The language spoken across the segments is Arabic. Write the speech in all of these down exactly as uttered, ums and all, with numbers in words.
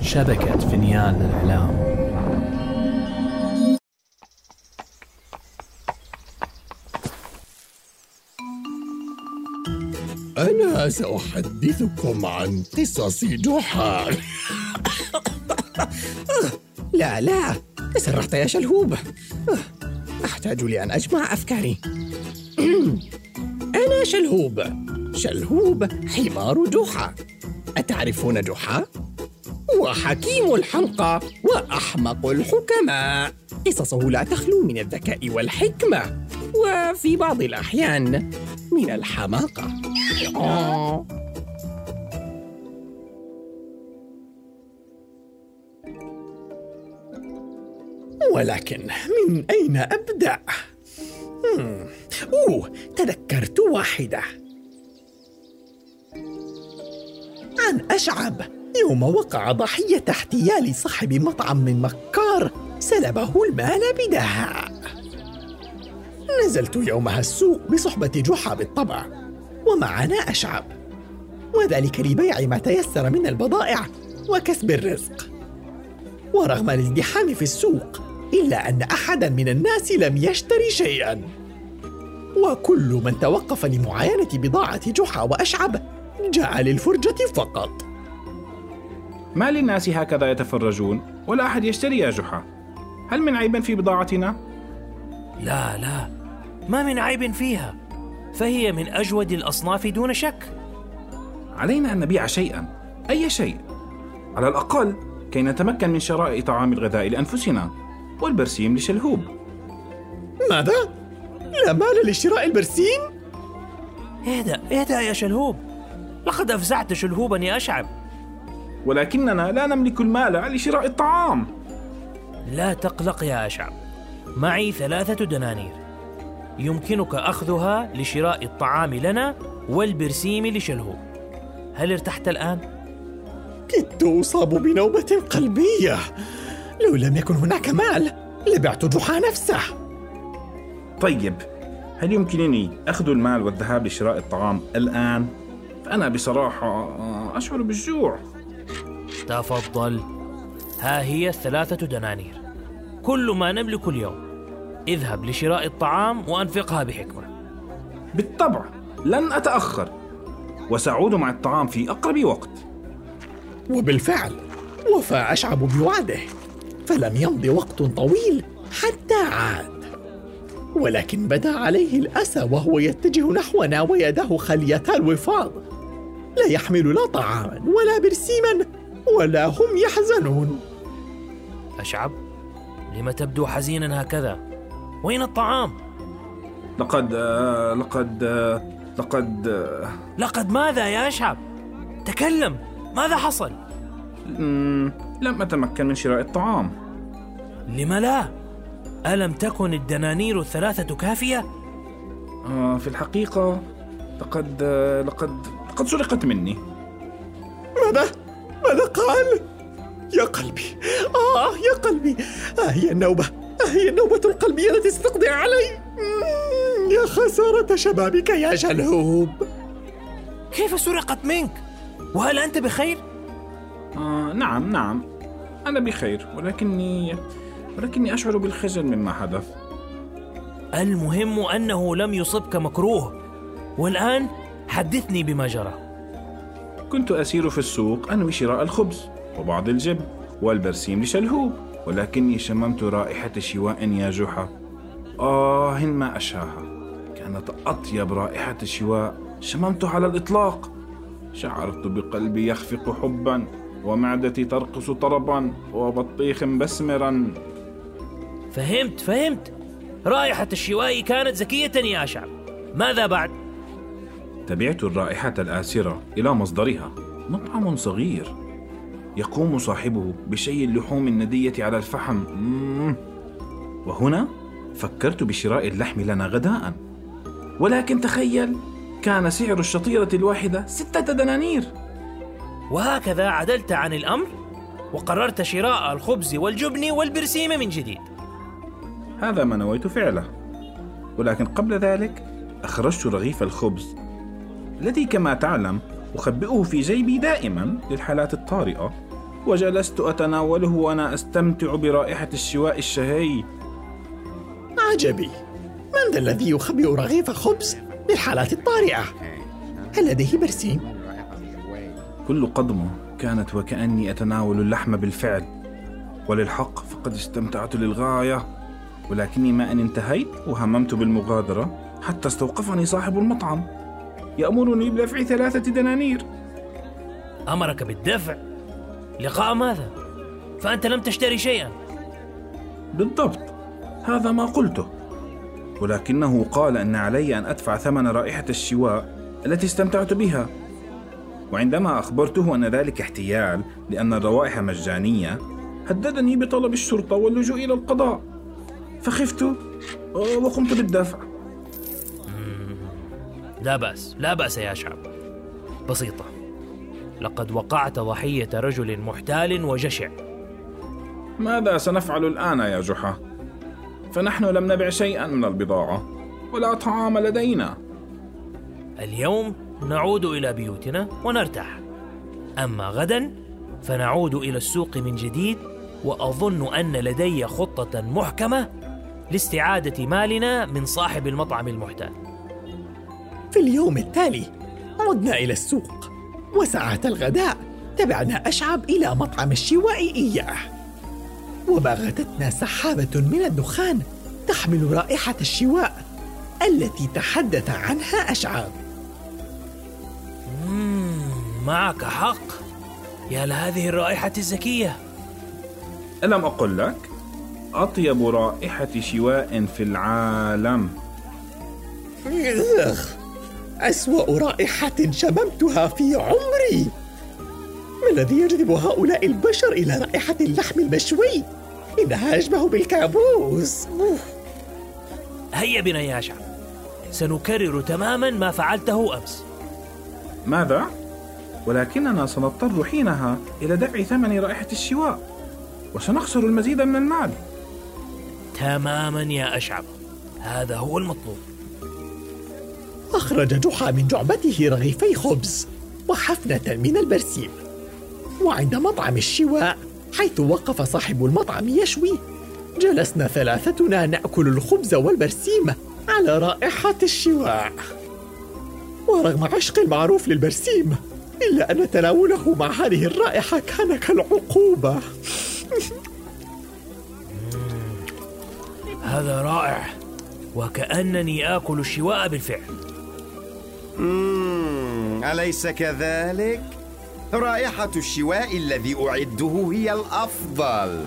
شبكة فينيان للإعلام. أنا سأحدثكم عن قصص جحا. لا لا تسرحت يا شلهوب، أحتاج لأن أجمع أفكاري. أنا شلهوب، شلهوب حمار جحا. أتعرفون جحا؟ وحكيم الحمقى وأحمق الحكماء. قصصه لا تخلو من الذكاء والحكمة، وفي بعض الأحيان من الحماقة. آه. ولكن من أين أبدأ؟ مم. أوه تذكرت واحدة عن أشعب يوم وقع ضحية احتيال صاحب مطعم من مكار سلبه المال بدهاء. نزلت يومها السوق بصحبة جحا بالطبع، ومعنا أشعب، وذلك لبيع ما تيسر من البضائع وكسب الرزق. ورغم الازدحام في السوق إلا أن أحداً من الناس لم يشتري شيئاً، وكل من توقف لمعاينة بضاعة جحا وأشعب جاء للفرجة فقط. ما للناس هكذا يتفرجون ولا أحد يشتري يا جحا؟ هل من عيب في بضاعتنا؟ لا لا، ما من عيب فيها، فهي من أجود الأصناف دون شك. علينا أن نبيع شيئاً، أي شيء، على الأقل كي نتمكن من شراء طعام الغذاء لأنفسنا والبرسيم لشلهوب. ماذا؟ لا مال لشراء البرسيم؟ اهدأ اهدأ يا شلهوب، لقد أفزعت شلهوبا يا أشعب. ولكننا لا نملك المال لشراء الطعام. لا تقلق يا أشعب، معي ثلاثة دنانير يمكنك أخذها لشراء الطعام لنا والبرسيم لشلهوب. هل ارتحت الآن؟ كدت أصاب بنوبة قلبية. لو لم يكن هناك مال لبعت جحا نفسه. طيب، هل يمكنني أخذ المال والذهاب لشراء الطعام الآن؟ فأنا بصراحة أشعر بالجوع. تفضل، ها هي الثلاثة دنانير، كل ما نملك اليوم. اذهب لشراء الطعام وأنفقها بحكمة. بالطبع، لن أتأخر، وسأعود مع الطعام في أقرب وقت. وبالفعل وفى أشعب بوعده، فلم يمض وقت طويل حتى عاد، ولكن بدا عليه الأسى وهو يتجه نحونا ويده خاليتا الوفاض، لا يحمل لا طعاما ولا برسيما ولا هم يحزنون. أشعب، لم تبدو حزينا هكذا؟ وين الطعام؟ لقد آه لقد آه لقد آه لقد ماذا يا أشعب؟ تكلم، ماذا حصل؟ لم أتمكن من شراء الطعام. لم لا؟ ألم تكن الدنانير الثلاثة كافية؟ آه في الحقيقة لقد آه لقد لقد سرقت مني. ماذا؟ ماذا قال؟ يا قلبي، آه يا قلبي، آه هي النوبة، آه هي النوبة القلبية التي ستقضي علي. يا خسارة شبابك يا شلهوب. كيف سرقت منك؟ وهل أنت بخير؟ آه نعم نعم أنا بخير، ولكني ولكني أشعر بالخجل مما حدث. المهم أنه لم يصبك مكروه، والآن حدثني بما جرى. كنت أسير في السوق أنوي شراء الخبز وبعض الجبن والبرسيم لشلهوب، ولكني شممت رائحة شواء يا جحا. آه ما أشهاها، كانت أطيب رائحة شواء شممته على الإطلاق. شعرت بقلبي يخفق حبا، ومعدتي ترقص طربا، وبطيخ بسمرا. فهمت فهمت رائحة الشواء كانت زكية يا أشعب. ماذا بعد؟ تبعت الرائحة الآسرة إلى مصدرها، مطعم صغير يقوم صاحبه بشيء اللحوم الندية على الفحم. مم. وهنا فكرت بشراء اللحم لنا غداء، ولكن تخيل، كان سعر الشطيرة الواحدة ستة دنانير. وهكذا عدلت عن الأمر وقررت شراء الخبز والجبن والبرسيم من جديد. هذا ما نويت فعله، ولكن قبل ذلك أخرجت رغيف الخبز الذي كما تعلم أخبئه في جيبي دائما للحالات الطارئة، وجلست أتناوله وأنا أستمتع برائحة الشواء الشهي. عجبي، من ذا الذي يخبئ رغيف خبز للحالات الطارئة؟ هل لديه برسيم؟ كل قدمة كانت وكأني أتناول اللحم بالفعل، وللحق فقد استمتعت للغاية، ولكني ما أن انتهيت وهممت بالمغادرة حتى استوقفني صاحب المطعم يأمرني بدفع ثلاثة دنانير. أمرك بالدفع؟ لقاء ماذا؟ فأنت لم تشتري شيئا. بالضبط، هذا ما قلته، ولكنه قال أن علي أن أدفع ثمن رائحة الشواء التي استمتعت بها. وعندما أخبرته أن ذلك احتيال لأن الروائح مجانية، هددني بطلب الشرطة واللجوء إلى القضاء، فخفت وقمت بالدفع. لا بأس، لا بأس يا شعب، بسيطة. لقد وقعت ضحية رجل محتال وجشع. ماذا سنفعل الآن يا جحا؟ فنحن لم نبع شيئا من البضاعة ولا طعام لدينا. اليوم نعود إلى بيوتنا ونرتاح، أما غدا فنعود إلى السوق من جديد، وأظن أن لدي خطة محكمة لاستعادة مالنا من صاحب المطعم المحتال. في اليوم التالي عدنا إلى السوق، وساعة الغداء تبعنا أشعب إلى مطعم الشواء إياه، وباغتتنا سحابة من الدخان تحمل رائحة الشواء التي تحدث عنها أشعب. مم، معك حق، يا لهذه الرائحة الزكية. ألم أقل لك؟ أطيب رائحة شواء في العالم. أسوأ رائحة شممتها في عمري. ما الذي يجذب هؤلاء البشر إلى رائحة اللحم المشوي؟ إنها أشبه بالكابوس. هيا بنا يا شعب، سنكرر تماما ما فعلته أمس. ماذا؟ ولكننا سنضطر حينها إلى دفع ثمن رائحة الشواء، وسنخسر المزيد من المال. تماما يا أشعب، هذا هو المطلوب. أخرج جحا من جعبته رغيفي خبز وحفنة من البرسيم، وعند مطعم الشواء حيث وقف صاحب المطعم يشوي، جلسنا ثلاثتنا نأكل الخبز والبرسيم على رائحة الشواء. ورغم عشق المعروف للبرسيم، إلا أن تناوله مع هذه الرائحة كان كالعقوبة. هذا رائع، وكأنني آكل الشواء بالفعل. مم، أليس كذلك؟ رائحة الشواء الذي أعده هي الأفضل.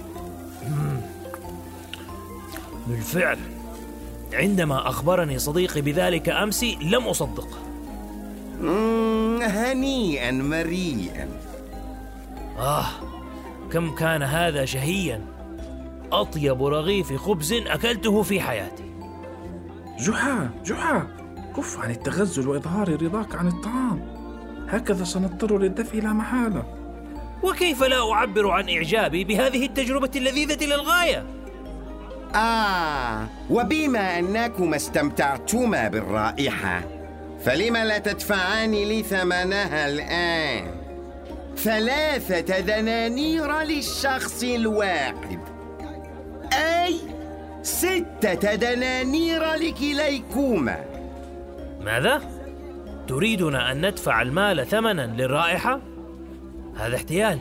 بالفعل، عندما أخبرني صديقي بذلك أمس لم أصدقه. مم، هنيئا مريئا. آه، كم كان هذا شهيا، أطيب رغيف خبز أكلته في حياتي. جحا جحا، كف عن التغزل وإظهار رضاك عن الطعام، هكذا سنضطر للدفع لا محالة. وكيف لا أعبر عن إعجابي بهذه التجربة اللذيذة للغاية؟ آه، وبما أنكما استمتعتما بالرائحة، فلم لا تدفعان لي ثمنها الآن؟ ثلاثة دنانير للشخص الواحد، أي ستة دنانير لكليكما. ماذا؟ تريدنا أن ندفع المال ثمنا للرائحة؟ هذا احتيال.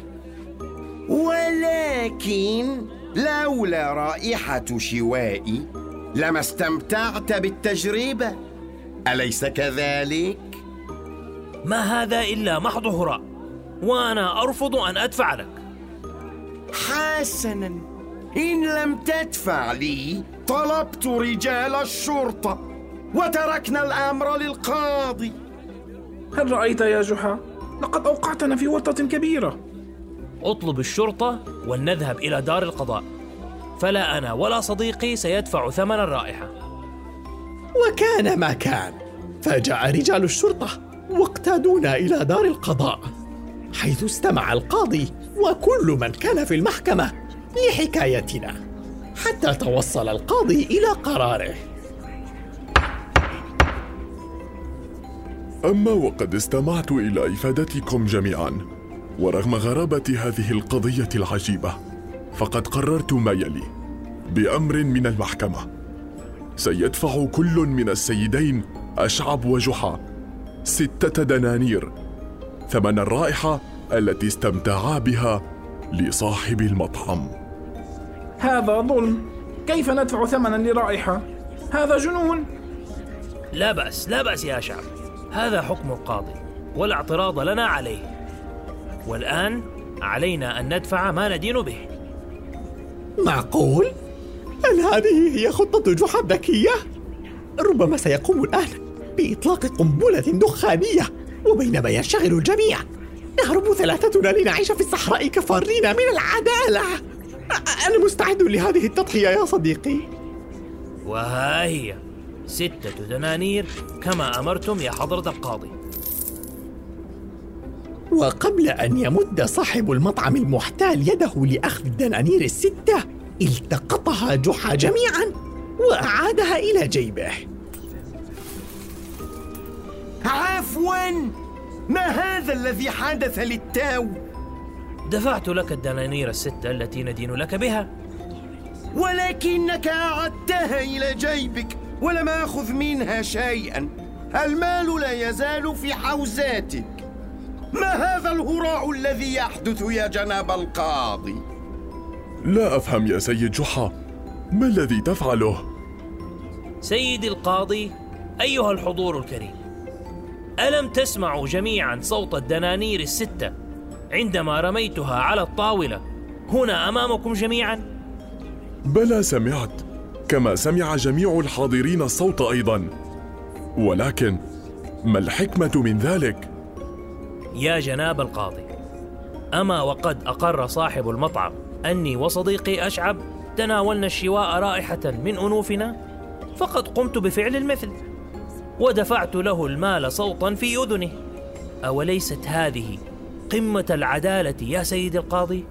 ولكن لولا رائحة شوائي لما استمتعت بالتجربة، أليس كذلك؟ ما هذا إلا محض هراء، وأنا أرفض أن أدفع لك. حسناً، إن لم تدفع لي طلبت رجال الشرطة وتركنا الأمر للقاضي. هل رأيت يا جحا؟ لقد أوقعتنا في ورطة كبيرة. اطلب الشرطة ولنذهب إلى دار القضاء، فلا أنا ولا صديقي سيدفع ثمن الرائحة. وكان ما كان، فجاء رجال الشرطة واقتادونا إلى دار القضاء، حيث استمع القاضي وكل من كان في المحكمة لحكايتنا، حتى توصل القاضي إلى قراره. أما وقد استمعت إلى إفادتكم جميعا، ورغم غرابة هذه القضية العجيبة، فقد قررت ما يلي بأمر من المحكمة. سيدفع كل من السيدين أشعب وجحا ستة دنانير ثمن الرائحة التي استمتعا بها لصاحب المطعم. هذا ظلم. كيف ندفع ثمنا لرائحة؟ هذا جنون. لا بأس لا بأس يا أشعب، هذا حكم القاضي ولا اعتراض لنا عليه. والآن علينا أن ندفع ما ندين به. معقول؟ هل هذه هي خطة جحا الذكية؟ ربما سيقوم الآن بإطلاق قنبلة دخانية، وبينما ينشغل الجميع نهرب ثلاثتنا لنعيش في الصحراء كفارين من العدالة. أنا مستعد لهذه التضحية يا صديقي. وها هي ستة دنانير كما أمرتم يا حضرة القاضي. وقبل أن يمد صاحب المطعم المحتال يده لأخذ الدنانير الستة، التقطها جحا جميعا وأعادها إلى جيبه. عفواً، ما هذا الذي حدث للتو؟ دفعت لك الدنانير الستة التي ندين لك بها. ولكنك أعدتها إلى جيبك ولم أخذ منها شيئاً. المال لا يزال في حوزاتك. ما هذا الهراء الذي يحدث يا جناب القاضي؟ لا أفهم يا سيد جحا، ما الذي تفعله؟ سيدي القاضي، أيها الحضور الكريم، ألم تسمعوا جميعا صوت الدنانير الستة عندما رميتها على الطاولة هنا أمامكم جميعا؟ بلى سمعت، كما سمع جميع الحاضرين الصوت أيضا. ولكن ما الحكمة من ذلك؟ يا جناب القاضي، أما وقد أقر صاحب المطعم أني وصديقي أشعب تناولنا الشواء رائحة من أنوفنا، فقد قمت بفعل المثل ودفعت له المال صوتا في أذنه. أوليست هذه قمة العدالة يا سيد القاضي؟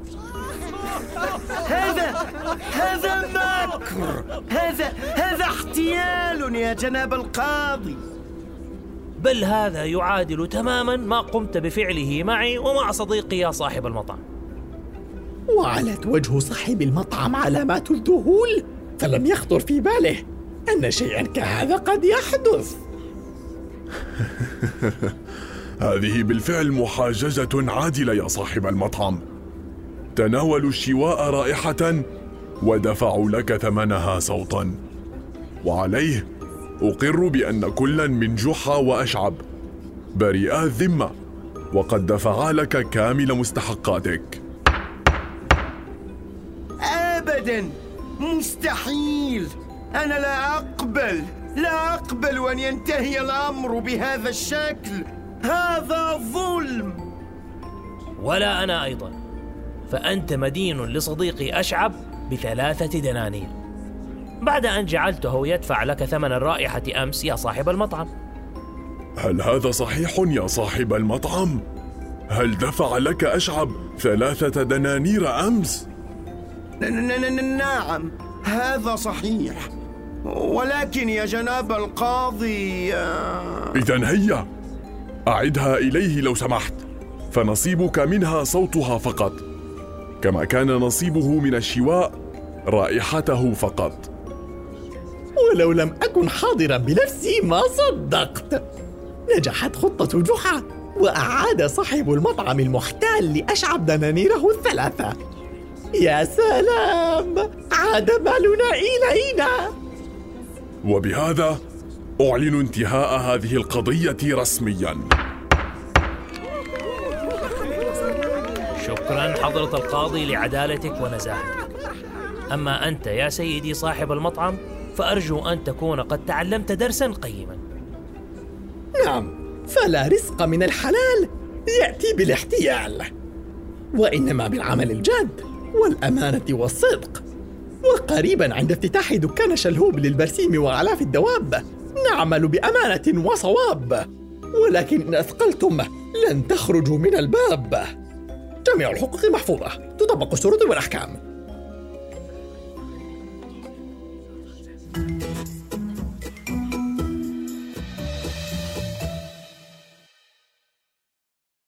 هذا هذا مكر، هذا هذا احتيال يا جناب القاضي. بل هذا يعادل تماما ما قمت بفعله معي ومع صديقي يا صاحب المطعم. وعلت وجه صاحب المطعم علامات الذهول، فلم يخطر في باله أن شيئا كهذا قد يحدث. هذه بالفعل محاججة عادلة يا صاحب المطعم. تناولوا الشواء رائحة ودفعوا لك ثمنها صوتا، وعليه أقر بأن كلا من جحا وأشعب بريئا الذمة، وقد دفعا لك كامل مستحقاتك. أبدا، مستحيل. أنا لا أقبل لا أقبل أن ينتهي الأمر بهذا الشكل. هذا ظلم. ولا أنا أيضا، فأنت مدين لصديقي أشعب بثلاثة دنانير بعد أن جعلته يدفع لك ثمن الرائحة أمس يا صاحب المطعم. هل هذا صحيح يا صاحب المطعم؟ هل دفع لك أشعب ثلاثة دنانير أمس؟ نعم، هذا صحيح. ولكن يا جناب القاضي، إذن هيا أعدها إليه لو سمحت، فنصيبك منها صوتها فقط، كما كان نصيبه من الشواء رائحته فقط. ولو لم أكن حاضرا بنفسي ما صدقت. نجحت خطة جحا، وأعاد صاحب المطعم المحتال لأشعب دنانيره الثلاثة. يا سلام، عاد مالنا إلينا. وبهذا أعلن انتهاء هذه القضية رسميا. شكرا حضرة القاضي لعدالتك ونزاهتك. أما أنت يا سيدي صاحب المطعم، فأرجو أن تكون قد تعلمت درسا قيما. نعم، فلا رزق من الحلال يأتي بالاحتيال، وإنما بالعمل الجاد والأمانة والصدق. وقريبا عند افتتاح دكان شلهوب للبرسيم وغلاف الدواب نعمل بأمانة وصواب، ولكن إن أثقلتم لن تخرجوا من الباب. جميع الحقوق محفوظة، تطبق الشروط والأحكام.